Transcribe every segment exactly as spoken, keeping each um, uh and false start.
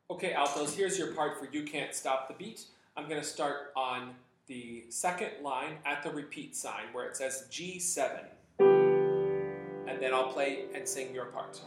Okay, altos, here's your part for You Can't Stop the Beat. I'm going to start on the second line at the repeat sign where it says G seven. And then I'll play and sing your part.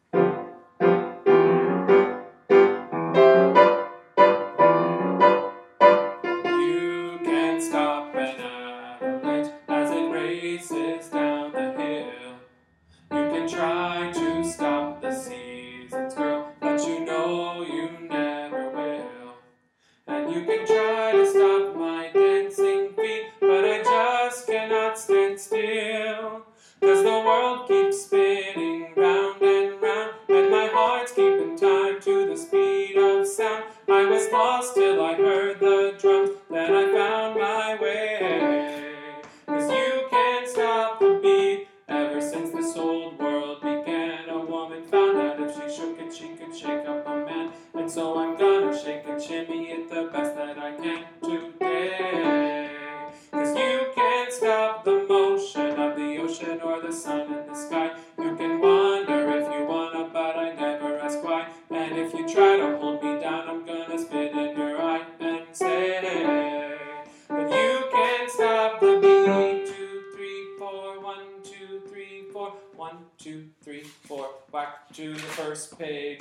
You can't stop an avalanche as it races down the hill. You can try to stop the seasons, girl, but you know you never will. And you can try to stop my dancing feet, but I just cannot stand still. Cause the world keeps spinning round and round, and my heart's keeping time to the speed of sound. I was lost till I heard the drums, then I found my way. Cause you can't stop the beat. Ever since this old world began, a woman found out if she shook it, she could shake up a man. And so I'm gonna shake and shimmy it the best that I can today. Cause you can't stop the motion of the ocean or the sun in the sky. You can wonder if you wanna, but I never ask why. And if you try to hold me down, I'm gonna spit in your eye and say, but you can't stop the beat. Two, three, four, one, two, three, four, one, two, three, four. Back to the first page.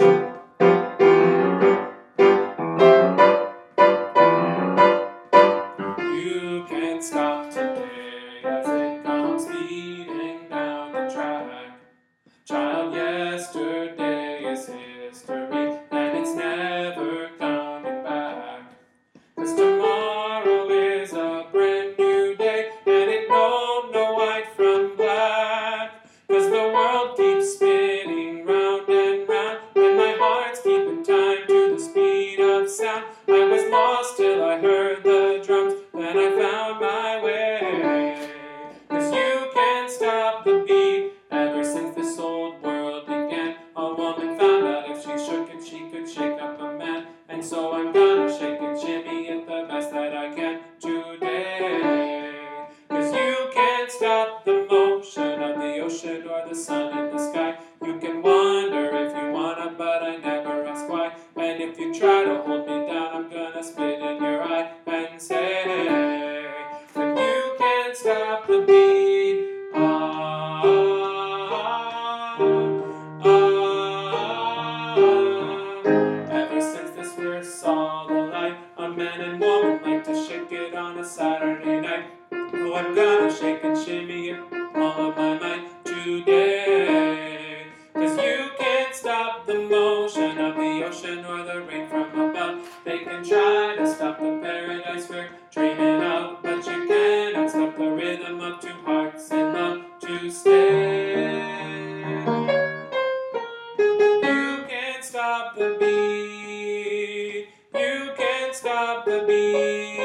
You can't stop today as it comes speeding down the track. Child, yesterday is history, and it's never coming back. Cause tomorrow is a brand new day, and it don't know white from black. Cause the world keeps spinning round and round, and my heart's keeping time to the speed of sound. I was lost till I heard the drums, then I found my way. Cause you can't stop the beat. Ever since this old world began, a woman found out if she shook it, she could shake up a man. And so I'm gonna shake and shimmy it the best that I can today. Cause you can't stop the motion of the ocean or the sun in the sky. You can wonder if you wanna, but I never ask why. And if you try to hold me down, I'm gonna spit in your eye and say, but you can't stop the beat. Ah, ah, ah. Ever since this verse saw the light, a man and woman like to shake it on a Saturday night. Oh, I'm gonna shake and shimmy it all of my might today. Cause you can't stop the motion of the ocean or the rain from above. They can try to stop the paradise we're dreaming of, but you cannot stop the rhythm of two hearts in love to stay. You can't stop the beat. You can't stop the beat.